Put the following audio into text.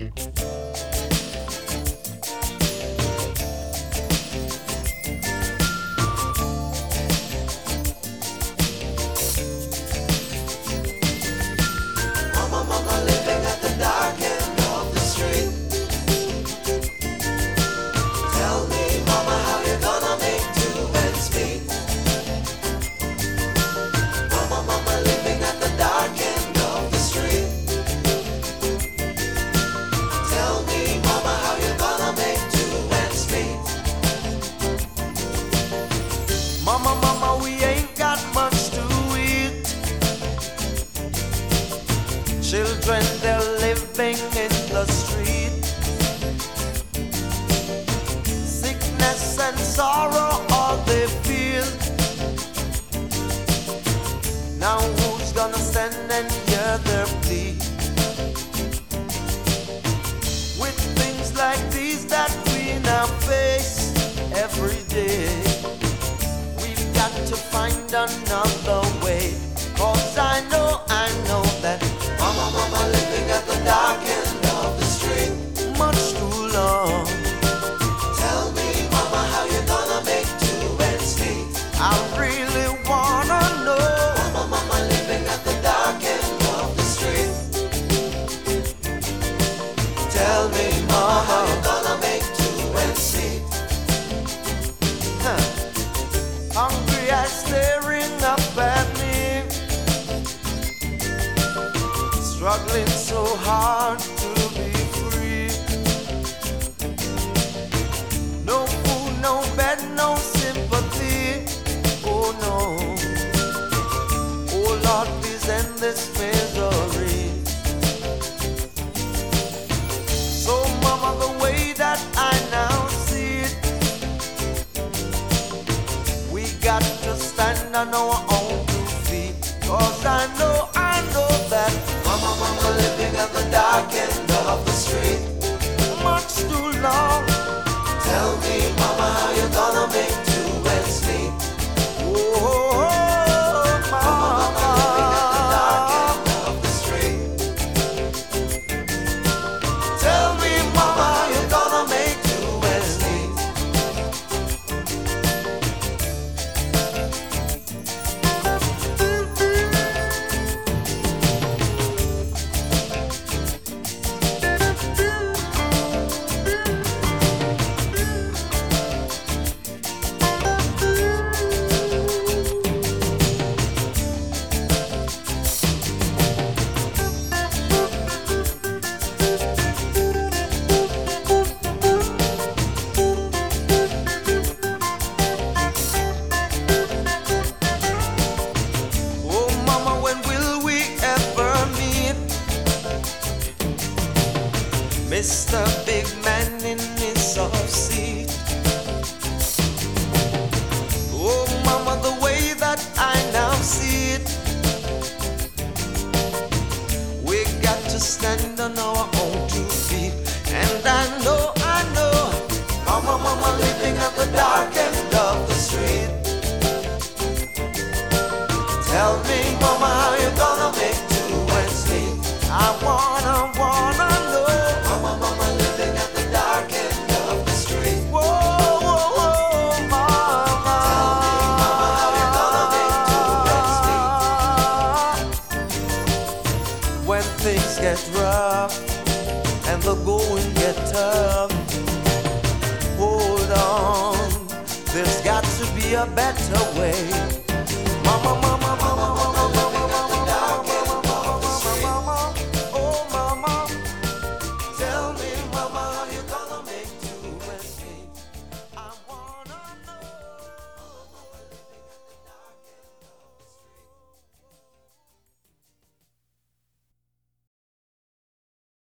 Mama living at the dark end of the street. Tell me, mama, how you gonna make two ends meet? Mama living at the dark end of the street. Tell me, mama, how you gonna make two ends meet? Mama, we ain't got much to eat. Children, they're living in the street. Sickness and sorrow, all they feel. Now who's gonna stand and hear their plea? With things like these that we now face every day, we've got to find another way. 'Cause I know that Mama living at the dark end of the street. Much too long. Tell me, mama, how you gonna make two ends meet? I really wanna know. Mama living at the dark end of the street. Tell me, mama, how you gonna make two ends meet? Hungry eyes staring up at me, struggling so hard to be free. No food, no bed, no sympathy. Oh no. Oh Lord, please end this misery. So mama, the way that I now see it, we got to stand on our own two feet. 'Cause I know that Mama living at the dark end of the street. Much too long. Tell me, mama, how you gonna make two ends meet? Oh, mama living at the dark end of the street. Tell me, mama, how you gonna make two ends meet? Mr. Big Man in his soft seat. Oh, mama, the way that I now see it, we got to stand on our own two feet. And I know, mama living at the dark end of the street. Tell me, mama, how you gonna make two ends meet? I wanna know. Mama living at the dark end of the street. Whoa, mama. Tell me, mama, how you gonna make two ends meet? When things get rough and the going get tough, hold on, there's got to be a better way.